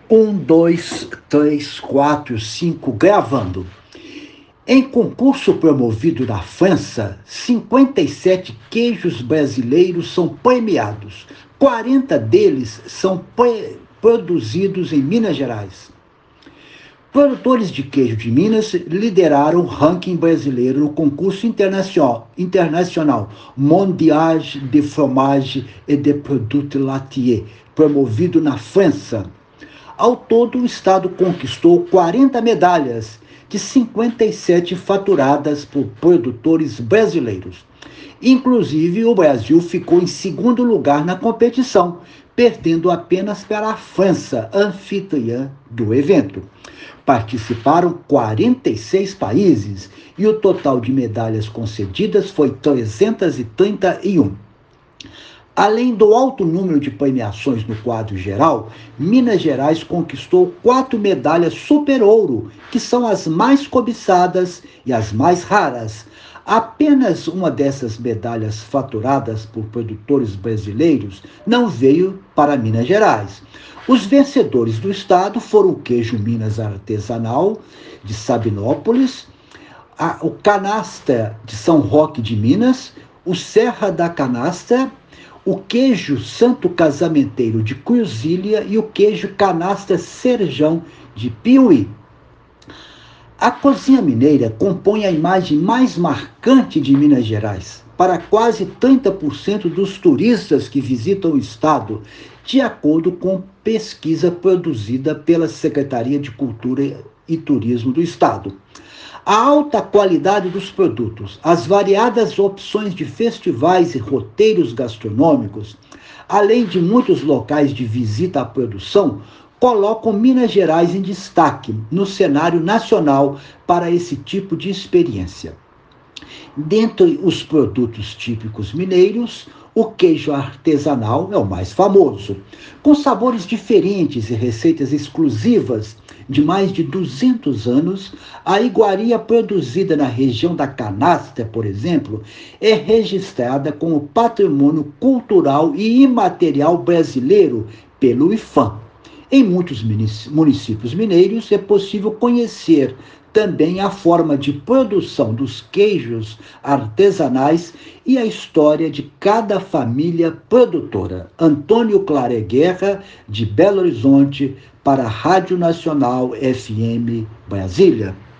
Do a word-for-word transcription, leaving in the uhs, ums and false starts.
Um, dois, três, quatro, cinco, gravando. Em concurso promovido na França, cinquenta e sete queijos brasileiros são premiados. quarenta deles são produzidos em Minas Gerais. Produtores de queijo de Minas lideraram o ranking brasileiro no concurso internacional, internacional Mondial de Fromage et de Produits Laitiers, promovido na França. Ao todo, o estado conquistou quarenta medalhas, de cinquenta e sete faturadas por produtores brasileiros. Inclusive, o Brasil ficou em segundo lugar na competição, perdendo apenas para a França, anfitriã do evento. Participaram quarenta e seis países e o total de medalhas concedidas foi trezentas e trinta e um. Além do alto número de premiações no quadro geral, Minas Gerais conquistou quatro medalhas super ouro, que são as mais cobiçadas e as mais raras. Apenas uma dessas medalhas faturadas por produtores brasileiros não veio para Minas Gerais. Os vencedores do estado foram o queijo Minas artesanal de Sabinópolis, a, o Canastra de São Roque de Minas, o Serra da Canastra, o queijo Santo Casamenteiro de Cruzília e o queijo Canastra Serjão de Piuí. A cozinha mineira compõe a imagem mais marcante de Minas Gerais para quase trinta por cento dos turistas que visitam o estado, de acordo com pesquisa produzida pela Secretaria de Cultura e Turismo do estado. A alta qualidade dos produtos, as variadas opções de festivais e roteiros gastronômicos, além de muitos locais de visita à produção, colocam Minas Gerais em destaque no cenário nacional para esse tipo de experiência. Dentre os produtos típicos mineiros, o queijo artesanal é o mais famoso, com sabores diferentes e receitas exclusivas de mais de duzentos anos. A iguaria produzida na região da Canastra, por exemplo, é registrada como patrimônio cultural e imaterial brasileiro pelo IFAM. Em muitos municípios mineiros é possível conhecer também a forma de produção dos queijos artesanais e a história de cada família produtora. Antônio Clare Guerra, de Belo Horizonte, para a Rádio Nacional F M Brasília.